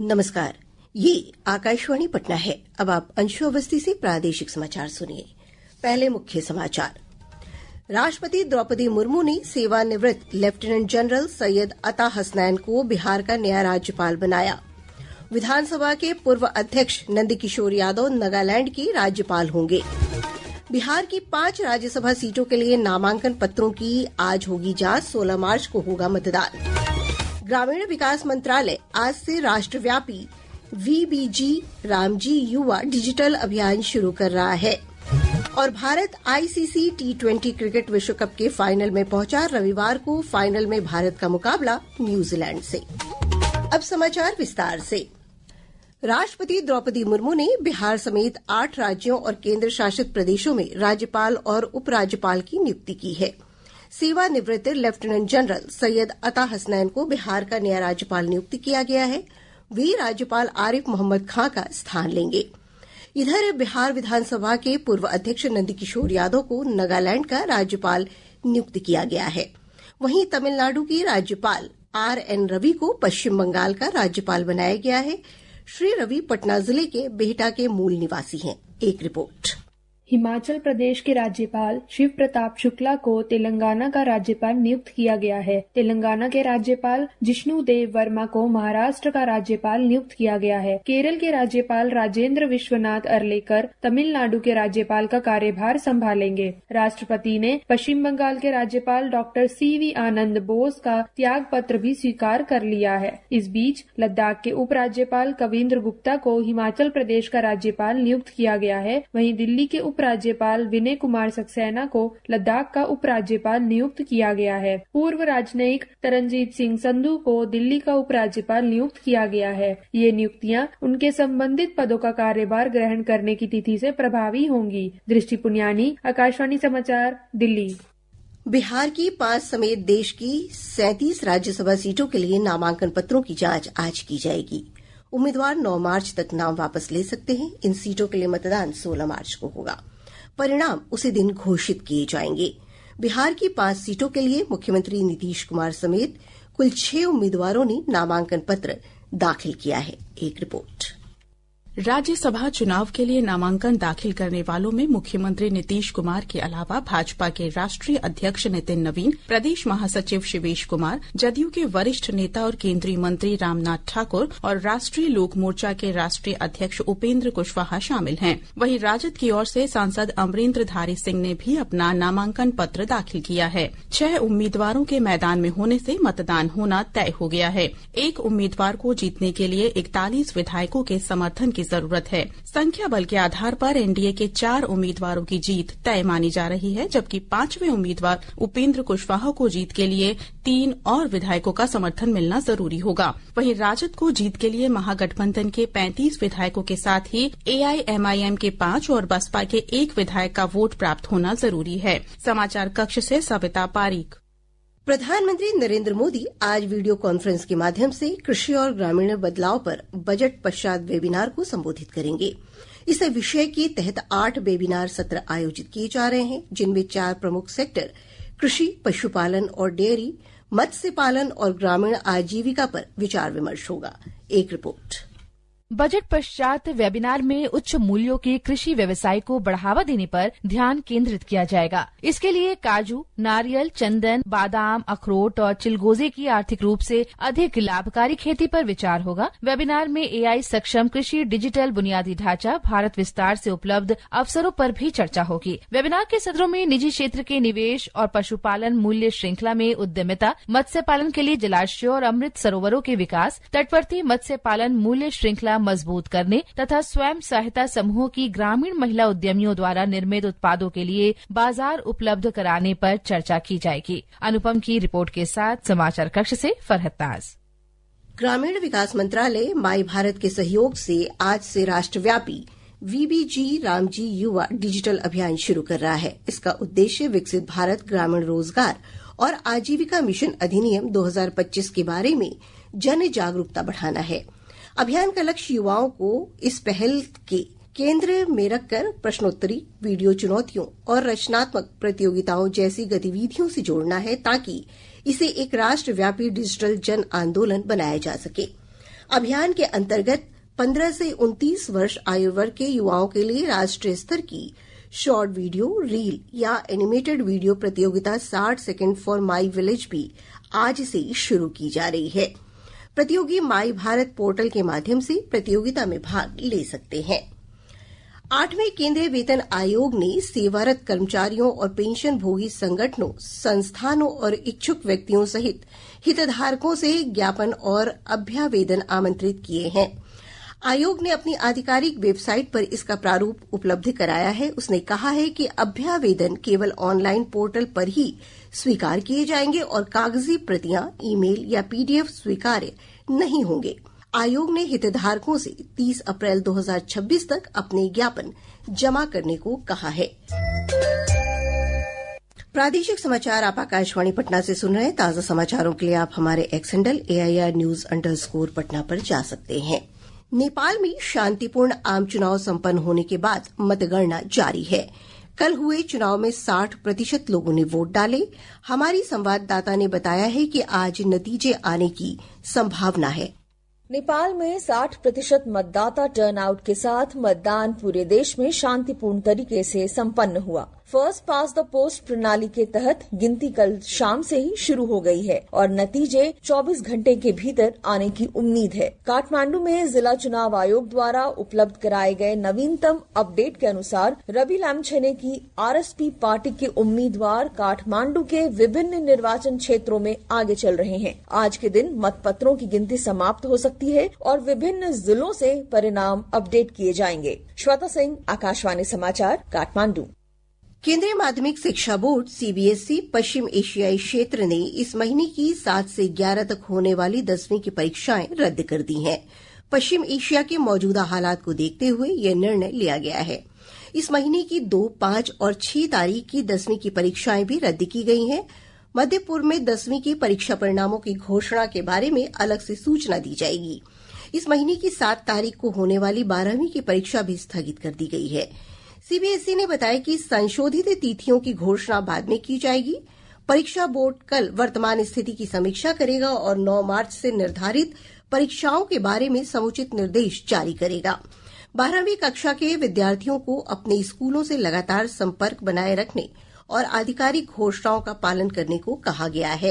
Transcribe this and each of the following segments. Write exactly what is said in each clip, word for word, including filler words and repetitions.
नमस्कार, ये आकाशवाणी पटना है। अब आप अंशु अवस्थी से प्रादेशिक समाचार सुनिए। पहले मुख्य समाचार। राष्ट्रपति द्रौपदी मुर्मू ने सेवानिवृत्त लेफ्टिनेंट जनरल सैयद अता हसनैन को बिहार का नया राज्यपाल बनाया। विधानसभा के पूर्व अध्यक्ष नंदकिशोर यादव नागालैंड के राज्यपाल होंगे। बिहार की पांच राज्यसभा सीटों के लिए नामांकन पत्रों की आज होगी जांच। सोलह मार्च को होगा मतदान। ग्रामीण विकास मंत्रालय आज से राष्ट्रव्यापी वीबीजी रामजी युवा डिजिटल अभियान शुरू कर रहा है। और Bharat ICC T twenty cricket विश्व कप के फाइनल में पहुंचा। रविवार को फाइनल में भारत का मुकाबला न्यूजीलैंड से। अब समाचार विस्तार से। राष्ट्रपति द्रौपदी मुर्मू ने बिहार समेत आठ राज्यों और केंद्र शासित प्रदेशों में राज्यपाल और उपराज्यपाल की नियुक्ति की है। सेवानिवृत्त लेफ्टिनेंट जनरल सैयद अता हसनैन को बिहार का नया राज्यपाल नियुक्त किया गया है। वे राज्यपाल आरिफ मोहम्मद खां का स्थान लेंगे। इधर बिहार विधानसभा के पूर्व अध्यक्ष नंदकिशोर यादव को नागालैंड का राज्यपाल नियुक्त किया गया है। वहीं तमिलनाडु के राज्यपाल आर एन रवि को पश्चिम बंगाल का राज्यपाल बनाया गया है। श्री रवि पटना जिले के बिहटा के मूल निवासी हैं। एक रिपोर्ट। हिमाचल प्रदेश के राज्यपाल शिव प्रताप शुक्ला को तेलंगाना का राज्यपाल नियुक्त किया गया है। तेलंगाना के राज्यपाल जिष्णु देव वर्मा को महाराष्ट्र का राज्यपाल नियुक्त किया गया है। केरल के राज्यपाल राजेंद्र विश्वनाथ अर्लेकर तमिलनाडु के राज्यपाल का कार्यभार संभालेंगे। राष्ट्रपति ने पश्चिम बंगाल के राज्यपाल doctor C V Anand Bose का त्याग पत्र भी स्वीकार कर लिया है। इस बीच लद्दाख के उपराज्यपाल कविंद्र गुप्ता को हिमाचल प्रदेश का राज्यपाल नियुक्त किया गया है। वहीं दिल्ली के उपराज्यपाल विनय कुमार सक्सेना को लद्दाख का उपराज्यपाल नियुक्त किया गया है। पूर्व राजनयिक तरनजीत सिंह संधू को दिल्ली का उपराज्यपाल नियुक्त किया गया है। ये नियुक्तियां उनके संबंधित पदों का कार्यभार ग्रहण करने की तिथि से प्रभावी होंगी। दृष्टि पुनियानी, आकाशवाणी समाचार, दिल्ली। बिहार की पांच समेत देश की सैंतीस राज्यसभा सीटों के लिए नामांकन पत्रों की जांच आज की जाएगी। उम्मीदवार नौ मार्च तक नाम वापस ले सकते हैं। इन सीटों के लिए मतदान सोलह मार्च को होगा। परिणाम उसी दिन घोषित किए जाएंगे। बिहार की पांच सीटों के लिए मुख्यमंत्री नीतीश कुमार समेत कुल छह उम्मीदवारों ने नामांकन पत्र दाखिल किया है। एक रिपोर्ट। राज्यसभा चुनाव के लिए नामांकन दाखिल करने वालों में मुख्यमंत्री नीतीश कुमार के अलावा भाजपा के राष्ट्रीय अध्यक्ष नितिन नवीन, प्रदेश महासचिव शिवेश कुमार, जदयू के वरिष्ठ नेता और केंद्रीय मंत्री रामनाथ ठाकुर और राष्ट्रीय लोक मोर्चा के राष्ट्रीय अध्यक्ष उपेंद्र कुशवाहा शामिल हैं। वहीं राजद की ओर से सांसद अमरेंद्र धारी सिंह ने भी अपना नामांकन पत्र दाखिल किया है। छह उम्मीदवारों के मैदान में होने से मतदान होना तय हो गया है। एक उम्मीदवार को जीतने के लिए इकतालीस विधायकों के समर्थन की जरूरत है। संख्या बल के आधार पर एनडीए के चार उम्मीदवारों की जीत तय मानी जा रही है, जबकि पांचवें उम्मीदवार उपेंद्र कुशवाहा को जीत के लिए तीन और विधायकों का समर्थन मिलना जरूरी होगा। वहीं राजद को जीत के लिए महागठबंधन के पैंतीस विधायकों के साथ ही एआईएमआईएम के पांच और बसपा के एक विधायक का वोट प्राप्त होना जरूरी है। समाचार कक्ष से सविता पारीक। प्रधानमंत्री नरेंद्र मोदी आज वीडियो कॉन्फ्रेंस के माध्यम से कृषि और ग्रामीण बदलाव पर बजट पश्चात वेबिनार को संबोधित करेंगे। इस विषय के तहत आठ वेबिनार सत्र आयोजित किए जा रहे हैं, जिनमें चार प्रमुख सेक्टर कृषि, पशुपालन और डेयरी, मत्स्य पालन और ग्रामीण आजीविका पर विचार विमर्श होगा। एक रिपोर्ट। बजट पश्चात वेबिनार में उच्च मूल्यों के कृषि व्यवसाय को बढ़ावा देने पर ध्यान केंद्रित किया जाएगा। इसके लिए काजू, नारियल, चंदन, बादाम, अखरोट और चिलगोजे की आर्थिक रूप से अधिक लाभकारी खेती पर विचार होगा। वेबिनार में एआई सक्षम कृषि, डिजिटल बुनियादी ढांचा, भारत विस्तार से उपलब्ध अवसरों पर भी चर्चा होगी। वेबिनार के सत्रों में निजी क्षेत्र के निवेश और पशुपालन मूल्य श्रृंखला में उद्यमिता, मत्स्य पालन के लिए जलाशयों और अमृत सरोवरों के विकास, तटवर्ती मत्स्य पालन मूल्य श्रृंखला मजबूत करने तथा स्वयं सहायता समूहों की ग्रामीण महिला उद्यमियों द्वारा निर्मित उत्पादों के लिए बाजार उपलब्ध कराने पर चर्चा की जाएगी। अनुपम की रिपोर्ट के साथ समाचार कक्ष से फरहत ताज। ग्रामीण विकास मंत्रालय माई भारत के सहयोग से आज से राष्ट्रव्यापी वीबीजी रामजी युवा डिजिटल अभियान शुरू कर रहा है। इसका उद्देश्य विकसित भारत ग्रामीण रोजगार और आजीविका मिशन अधिनियम दो हज़ार पच्चीस के बारे में जन जागरूकता बढ़ाना है। अभियान का लक्ष्य युवाओं को इस पहल के केंद्र में रखकर प्रश्नोत्तरी, वीडियो चुनौतियों और रचनात्मक प्रतियोगिताओं जैसी गतिविधियों से जोड़ना है, ताकि इसे एक राष्ट्रव्यापी डिजिटल जन आंदोलन बनाया जा सके। अभियान के अंतर्गत पंद्रह से उनतीस वर्ष आयु वर्ग के युवाओं के लिए राष्ट्रीय स्तर की शॉर्ट वीडियो, रील या एनिमेटेड वीडियो प्रतियोगिता साठ सेकंड फॉर माई विलेज भी आज से शुरू की जा रही है। प्रतियोगी माई भारत पोर्टल के माध्यम से प्रतियोगिता में भाग ले सकते हैं। आठवें केंद्रीय वेतन आयोग ने सेवारत कर्मचारियों और पेंशन भोगी संगठनों, संस्थानों और इच्छुक व्यक्तियों सहित हितधारकों से ज्ञापन और अभ्यावेदन आमंत्रित किए हैं। आयोग ने अपनी आधिकारिक वेबसाइट पर इसका प्रारूप उपलब्ध कराया है। उसने कहा है कि अभ्यावेदन केवल ऑनलाइन पोर्टल पर ही स्वीकार किए जाएंगे और कागजी प्रतियां, ईमेल या पीडीएफ स्वीकार्य नहीं होंगे। आयोग ने हितधारकों से तीस अप्रैल दो हज़ार छब्बीस तक अपने ज्ञापन जमा करने को कहा है। प्रादेशिक समाचार आप आकाशवाणी पटना से सुन रहे हैं। ताजा समाचारों के लिए आप हमारे X handle AIR news underscore Patna पर जा सकते हैं। नेपाल में शांतिपूर्ण आम चुनाव संपन्न होने के बाद मतगणना जारी है। कल हुए चुनाव में साठ प्रतिशत लोगों ने वोट डाले। हमारी संवाददाता ने बताया है कि आज नतीजे आने की संभावना है। नेपाल में साठ प्रतिशत मतदाता टर्नआउट के साथ मतदान पूरे देश में शांतिपूर्ण तरीके से संपन्न हुआ। फर्स्ट पास द पोस्ट प्रणाली के तहत गिनती कल शाम से ही शुरू हो गई है और नतीजे चौबीस घंटे के भीतर आने की उम्मीद है। काठमांडू में जिला चुनाव आयोग द्वारा उपलब्ध कराए गए नवीनतम अपडेट के अनुसार रवि लामछेने की आरएसपी पार्टी के उम्मीदवार काठमांडू के विभिन्न निर्वाचन क्षेत्रों में आगे चल रहे हैं। आज के दिन मतपत्रों की गिनती समाप्त हो सकती है और विभिन्न जिलों से परिणाम अपडेट किए जाएंगे। श्वेता सिंह, आकाशवाणी समाचार, काठमांडू। केंद्रीय माध्यमिक शिक्षा बोर्ड सीबीएसई पश्चिम एशियाई क्षेत्र ने इस महीने की सात से ग्यारह तक होने वाली दसवीं की परीक्षाएं रद्द कर दी हैं। पश्चिम एशिया के मौजूदा हालात को देखते हुए यह निर्णय लिया गया है। इस महीने की दो, पांच और छह तारीख की दसवीं की परीक्षाएं भी रद्द की गई हैं। मध्य पूर्व में दसवीं की परीक्षा परिणामों की घोषणा के बारे में अलग से सूचना दी जाएगी। इस महीने की सात तारीख को होने वाली बारहवीं की परीक्षा भी स्थगित कर दी गई है। सीबीएसई ने बताया कि संशोधित तिथियों की घोषणा बाद में की जाएगी। परीक्षा बोर्ड कल वर्तमान स्थिति की समीक्षा करेगा और नौ मार्च से निर्धारित परीक्षाओं के बारे में समुचित निर्देश जारी करेगा। बारहवीं कक्षा के विद्यार्थियों को अपने स्कूलों से लगातार संपर्क बनाए रखने और आधिकारिक घोषणाओं का पालन करने को कहा गया है।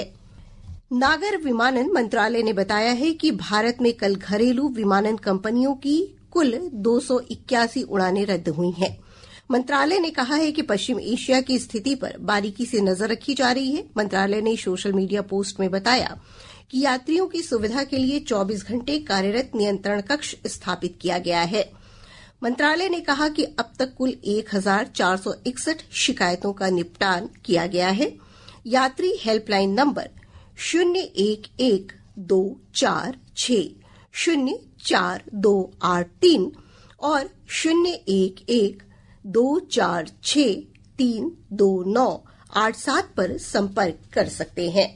नागर विमानन मंत्रालय ने बताया है कि भारत में कल घरेलू विमानन कंपनियों की कुल दो सौ इक्यासी उड़ानें रद्द हुई हैं। मंत्रालय ने कहा है कि पश्चिम एशिया की स्थिति पर बारीकी से नजर रखी जा रही है। मंत्रालय ने सोशल मीडिया पोस्ट में बताया कि यात्रियों की सुविधा के लिए चौबीस घंटे कार्यरत नियंत्रण कक्ष स्थापित किया गया है। मंत्रालय ने कहा कि अब तक कुल एक हजार चार सौ इकसठ शिकायतों का निपटान किया गया है। यात्री हेल्पलाइन नंबर शून्य एक एक दो चार छह शून्य चार दो आठ तीन और शून्य एक एक दो चार छह तीन दो नौ आठ सात पर संपर्क कर सकते हैं।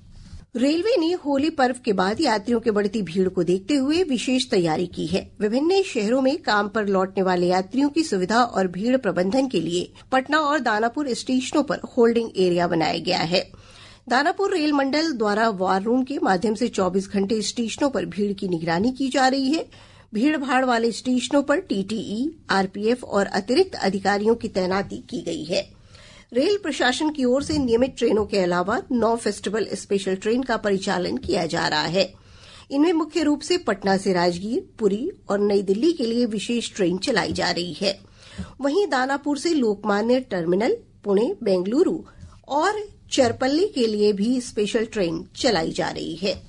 रेलवे ने होली पर्व के बाद यात्रियों की बढ़ती भीड़ को देखते हुए विशेष तैयारी की है। विभिन्न शहरों में काम पर लौटने वाले यात्रियों की सुविधा और भीड़ प्रबंधन के लिए पटना और दानापुर स्टेशनों पर होल्डिंग एरिया बनाया गया है। दानापुर रेल मंडल द्वारा वार रूम के माध्यम से चौबीस घंटे स्टेशनों पर भीड़ की निगरानी की जा रही है। भीड़ भाड़ वाले स्टेशनों पर टीटीई, आरपीएफ और अतिरिक्त अधिकारियों की तैनाती की गई है। रेल प्रशासन की ओर से नियमित ट्रेनों के अलावा नौ फेस्टिवल स्पेशल ट्रेन का परिचालन किया जा रहा है। इनमें मुख्य रूप से पटना से राजगीर, पुरी और नई दिल्ली के लिए विशेष ट्रेन चलाई जा रही है। वहीं दानापुर से लोकमान्य टर्मिनल, पुणे, बेंगलुरु और चरपल्ली के लिए भी स्पेशल ट्रेन चलाई जा रही है।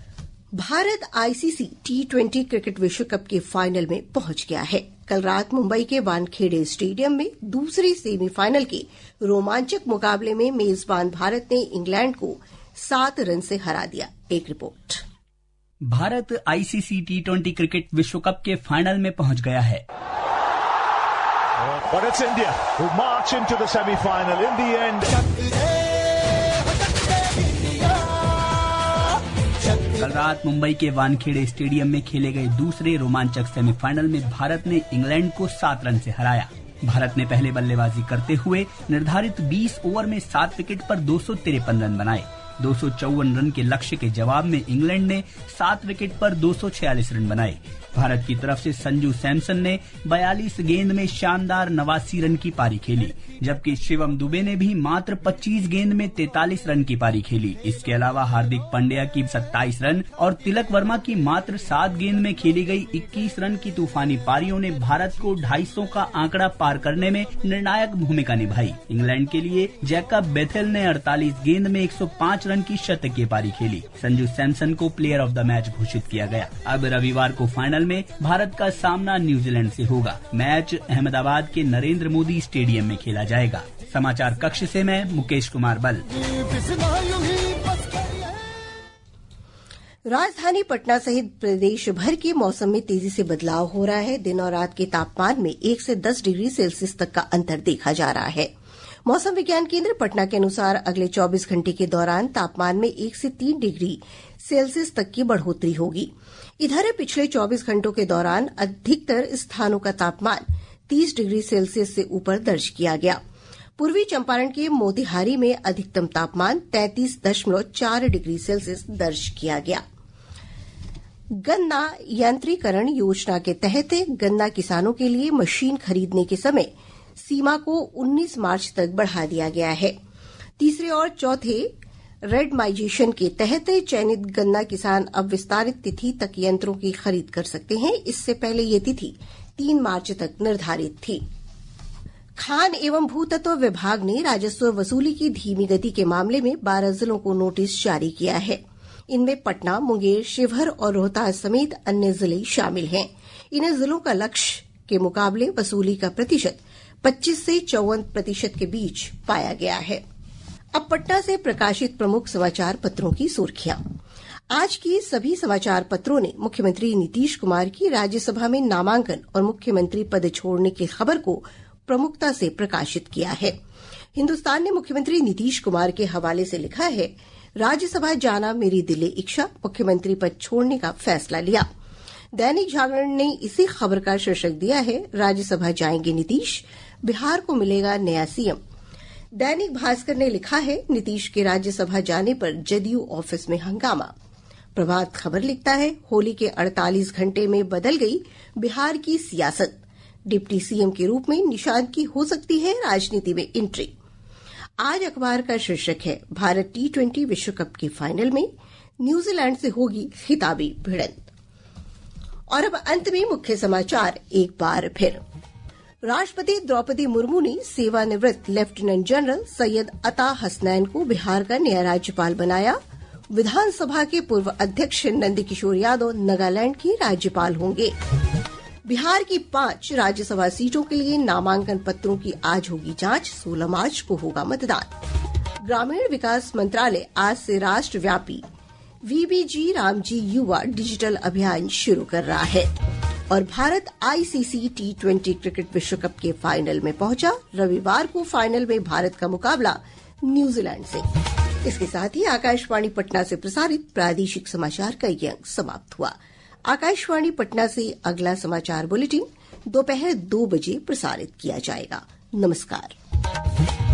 Bharat ICC T twenty cricket विश्व कप के फाइनल में पहुंच गया है। कल रात मुंबई के वानखेड़े स्टेडियम में दूसरे सेमीफाइनल के रोमांचक मुकाबले में मेजबान भारत ने इंग्लैंड को सात रन से हरा दिया। एक रिपोर्ट। Bharat ICC T twenty cricket विश्व कप के फाइनल में पहुंच गया है। But it's India who march into the semi-final in the end. कल रात मुंबई के वानखेड़े स्टेडियम में खेले गए दूसरे रोमांचक सेमीफाइनल में भारत ने इंग्लैंड को सात रन से हराया। भारत ने पहले बल्लेबाजी करते हुए निर्धारित बीस ओवर में सात विकेट पर दो सौ तिरपन रन बनाए। दो सौ चौवन रन के लक्ष्य के जवाब में इंग्लैंड ने सात विकेट पर दो सौ छियालीस रन बनाए। भारत की तरफ से संजू सैमसन ने बयालीस गेंद में शानदार नवासी रन की पारी खेली, जबकि शिवम दुबे ने भी मात्र पच्चीस गेंद में तैंतालीस रन की पारी खेली। इसके अलावा हार्दिक पांड्या की सत्ताईस रन और तिलक वर्मा की मात्र सात गेंद में खेली गई इक्कीस रन की तूफानी पारियों ने भारत को ढाई सौ का आंकड़ा पार करने में निर्णायक भूमिका निभाई। इंग्लैंड के लिए जैकब बेथेल ने अड़तालीस गेंद में एक सौ पाँच रन की शतकीय पारी खेली। संजू सैमसन को प्लेयर ऑफ द मैच घोषित किया गया। अब रविवार को फाइनल में भारत का सामना न्यूजीलैंड से होगा। मैच अहमदाबाद के नरेंद्र मोदी स्टेडियम में खेला जाएगा। समाचार कक्ष से मैं मुकेश कुमार बल। राजधानी पटना सहित प्रदेश भर के मौसम में तेजी से बदलाव हो रहा है। दिन और रात के तापमान में एक से दस डिग्री सेल्सियस तक का अंतर देखा जा रहा है। मौसम विज्ञान केंद्र पटना के अनुसार अगले चौबीस घंटे के दौरान तापमान में एक से तीन डिग्री सेल्सियस तक की बढ़ोतरी होगी। इधर पिछले चौबीस घंटों के दौरान अधिकतर स्थानों का तापमान तीस डिग्री सेल्सियस से ऊपर दर्ज किया गया। पूर्वी चंपारण के मोतिहारी में अधिकतम तापमान तैंतीस दशमलव चार डिग्री सेल्सियस दर्ज किया गया। गन्ना यंत्रीकरण योजना के तहत गन्ना किसानों के लिए मशीन खरीदने के समय सीमा को उन्नीस मार्च तक बढ़ा दिया गया है। तीसरे और चौथे रेडमाइजेशन के तहत चयनित गन्ना किसान अब विस्तारित तिथि तक यंत्रों की खरीद कर सकते हैं। इससे पहले ये तिथि तीन मार्च तक निर्धारित थी। खान एवं भूतत्व विभाग ने राजस्व वसूली की धीमी गति के मामले में बारह जिलों को नोटिस जारी किया है। इनमें पटना, मुंगेर, शिवहर और रोहतास समेत अन्य जिले शामिल हैं। इन जिलों का लक्ष्य के मुकाबले वसूली का प्रतिशत पच्चीस से चौवन प्रतिशत के बीच पाया गया है। अब पटना से प्रकाशित प्रमुख समाचार पत्रों की सुर्खियां। आज की सभी समाचार पत्रों ने मुख्यमंत्री नीतीश कुमार की राज्यसभा में नामांकन और मुख्यमंत्री पद छोड़ने की खबर को प्रमुखता से प्रकाशित किया है। हिन्दुस्तान ने मुख्यमंत्री नीतीश कुमार के हवाले से लिखा है, राज्यसभा जाना मेरी दिली इच्छा, मुख्यमंत्री पद छोड़ने का फैसला लिया। दैनिक जागरण ने इसी खबर का शीर्षक दिया है, राज्यसभा जाएंगे नीतीश, बिहार को मिलेगा नया सीएम। दैनिक भास्कर ने लिखा है, नीतीश के राज्यसभा जाने पर जदयू ऑफिस में हंगामा। प्रभात खबर लिखता है, होली के अड़तालीस घंटे में बदल गई बिहार की सियासत, डिप्टी सीएम के रूप में निशांत की हो सकती है राजनीति में एंट्री। आज अखबार का शीर्षक है, भारत टी ट्वेंटी विश्व कप के फाइनल में न्यूजीलैंड से होगी खिताबी भिड़ंत। और अब अंत में मुख्य समाचार एक बार फिर। राष्ट्रपति द्रौपदी मुर्मू ने सेवानिवृत्त लेफ्टिनेंट जनरल सैयद अता हसनैन को बिहार का नया राज्यपाल बनाया। विधानसभा के पूर्व अध्यक्ष नंदकिशोर यादव नागालैंड के राज्यपाल होंगे। बिहार की पांच राज्यसभा सीटों के लिए नामांकन पत्रों की आज होगी जांच, सोलह मार्च को होगा मतदान। ग्रामीण विकास मंत्रालय आज से राष्ट्रव्यापी वीबीजी रामजी युवा डिजिटल अभियान शुरू कर रहा है। और Bharat ICC T twenty cricket विश्व कप के फाइनल में पहुंचा। रविवार को फाइनल में भारत का मुकाबला न्यूजीलैंड से। इसके साथ ही आकाशवाणी पटना से प्रसारित प्रादेशिक समाचार का ये अंक समाप्त हुआ। आकाशवाणी पटना से अगला समाचार बुलेटिन दोपहर दो बजे प्रसारित किया जाएगा। नमस्कार।